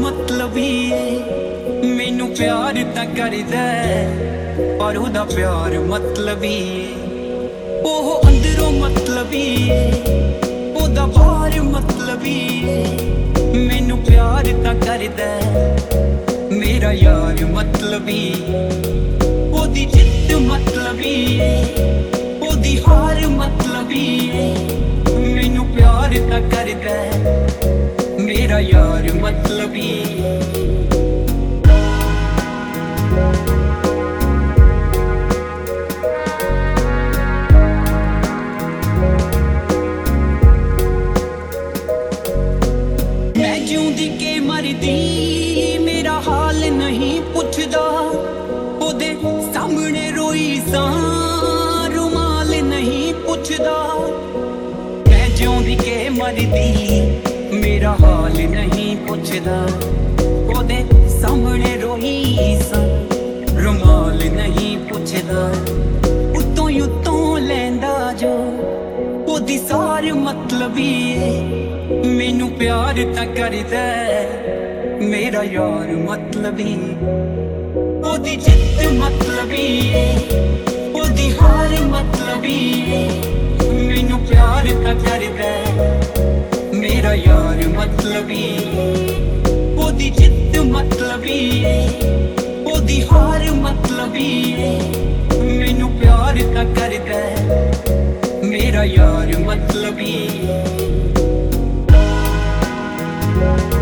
मतलबी है। मैनू प्यार तां करदा पर ओहदा प्यार मतलबी है। ओह अंदरों मतलबी है, ओहदा बाहर मतलबी है। मैनू प्यार तां करदा मेरा यार मतलबी। ओहदी जिद्द मतलबी है, ओहदी हार मतलबी है। मैनू प्यार तां करदा मेरा यार मतलबी। मैं जिउंदी के मरदी मेरा हाल नहीं पुछदा। ओदे सामने रोई सां रुमाल नहीं पुछदा। मैं जिउंदी के मरदी मेरा हाल नहीं पुछदा। ओदे सामने रोई सां रुमाल नहीं पुछदा। उत्तों ही उत्तों लैंदा जो ओदी सार मतलबी है। मैनू प्यार तां करदा मेरा यार मतलबी। ओदी जिद्द मतलबी है, ओदी हार मतलबी है। मैनू प्यार तां करदा मेरा यार मतलबी। ओदी जिद्द मतलबी है, ओदी हार मतलबी है। मैनू प्यार तां करदा मेरा यार मतलबी।